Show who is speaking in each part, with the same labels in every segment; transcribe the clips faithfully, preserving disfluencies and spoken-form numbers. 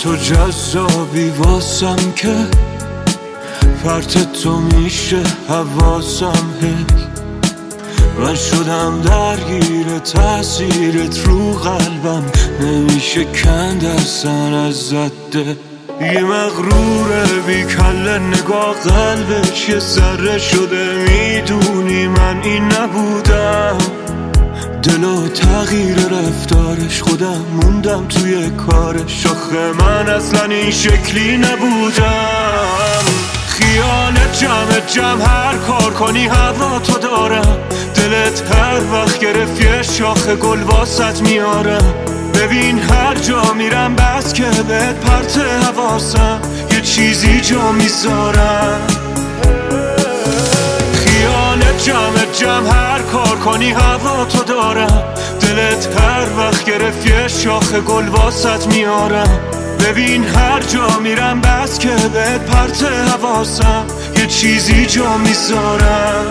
Speaker 1: تو جذابی واسم که پرت تو میشه حواسم هی من شدم درگیر تأثیرت رو قلبم نمیشه کند اصلا از زده یه مغروره بی کله نگاه قلبش یه ذره شده میدونی من این نبودم دلو تغییر رفتارش خودم موندم توی کارش آخه من اصلا این شکلی نبودم خیالت جمع جمع هر کار کنی هوا تو دارم دلت هر وقت گرفت یه شاخ گل واسط میارم ببین هر جا میرم بس که بهت پرت حواسم یه چیزی جا میذارم خیالت جمع جمع هر کار کنی هوا تو دارم دلت هر وقت گرفت یه شاخ گل واسط میارم ببین هر جا میرم بس که بهت پرت حواسم یه چیزی جا میذارم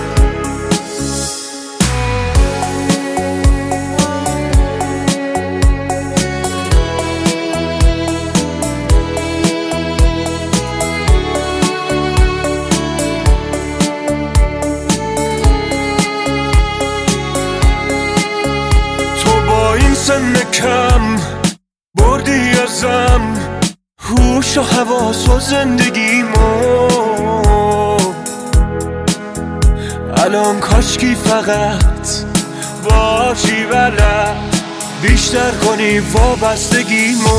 Speaker 1: سن کم بردی ازم هوش و حواس و زندگیمو الان کاشکی فقط باشی بلد بیشتر کنی وابستگیمو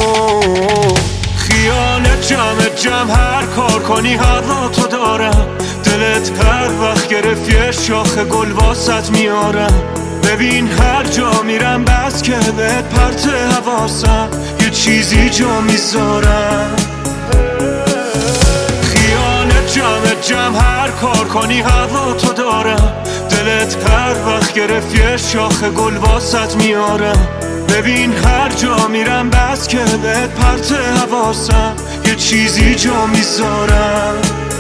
Speaker 1: خیالت جمع جمع هر کار کنی هوا تو دارم دلت هر وقت گرفت یه شاخ گل واسط میارم ببین هر جا میرم بس که بهت پرت حواسم یه چیزی جا میذارم خیالت جمع جمع هر کار کنی هوا تو دارم دلت هر وقت گرفت یه شاخ گل واسط میارم ببین هر جا میرم بس که بهت پرت حواسم یه چیزی جا میذارم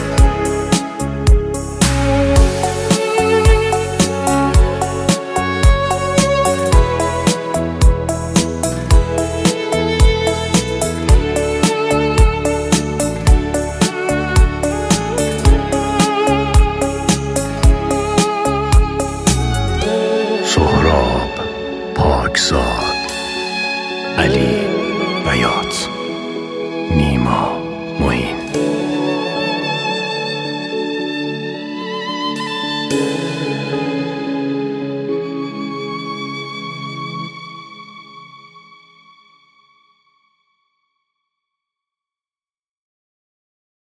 Speaker 2: پاکزاد، علی بیات، نیما معین.